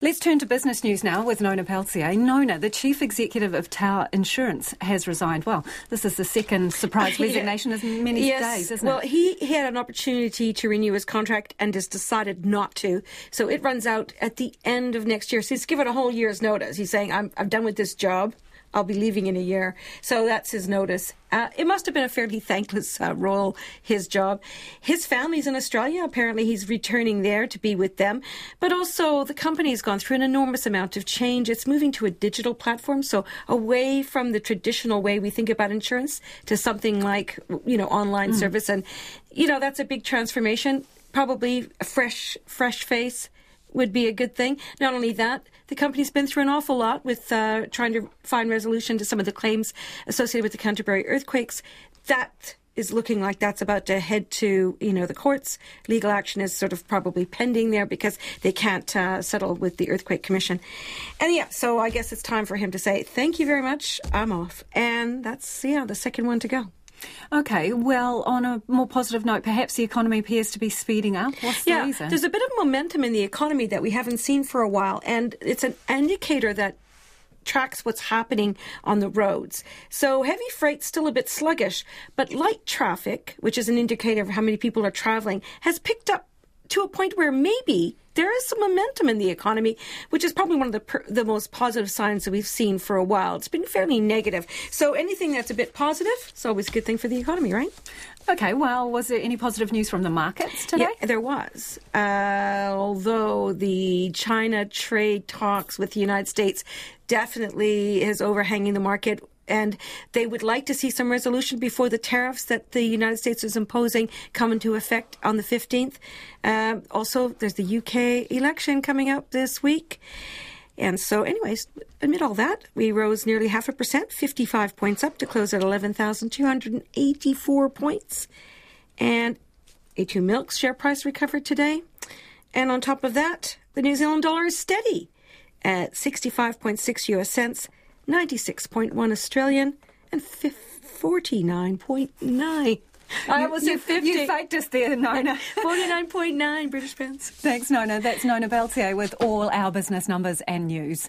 Let's turn to business news now with Nona Peltier. Nona, the chief executive of Tower Insurance, has resigned. Well, this is the second surprise resignation in many days, isn't it? Well, he had an opportunity to renew his contract and has decided not to. So it runs out at the end of next year. So he's given a whole year's notice. He's saying, I'm done with this job. I'll be leaving in a year. So that's his notice. It must have been a fairly thankless role, his job. His family's in Australia. Apparently he's returning there to be with them. But also the company's gone through an enormous amount of change. It's moving to a digital platform, so away from the traditional way we think about insurance to something like, online service. And, that's a big transformation. Probably a fresh face would be a good thing. Not only that, the company's been through an awful lot with trying to find resolution to some of the claims associated with the Canterbury earthquakes. That is looking like that's about to head to, the courts. Legal action is sort of probably pending there because they can't settle with the Earthquake Commission. And so I guess it's time for him to say, thank you very much, I'm off. And that's, the second one to go. Okay, well, on a more positive note, perhaps the economy appears to be speeding up. What's the reason? There's a bit of momentum in the economy that we haven't seen for a while, and it's an indicator that tracks what's happening on the roads. So heavy freight's still a bit sluggish, but light traffic, which is an indicator of how many people are traveling, has picked up to a point where maybe there is some momentum in the economy, which is probably one of the most positive signs that we've seen for a while. It's been fairly negative. So anything that's a bit positive is always a good thing for the economy, right? Okay, well, was there any positive news from the markets today? Yeah, there was. Although the China trade talks with the United States definitely is overhanging the market, and they would like to see some resolution before the tariffs that the United States is imposing come into effect on the 15th. Also, there's the UK election coming up this week. And so, anyways, amid all that, we rose nearly 0.5%, 55 points up to close at 11,284 points. And A2 Milk's share price recovered today. And on top of that, the New Zealand dollar is steady at 65.6 US cents, 96.1 Australian, and 49.9. I almost said 50. You faked us there, Nona. 49.9 British pounds. Thanks, Nona. That's Nona Peltier with all our business numbers and news.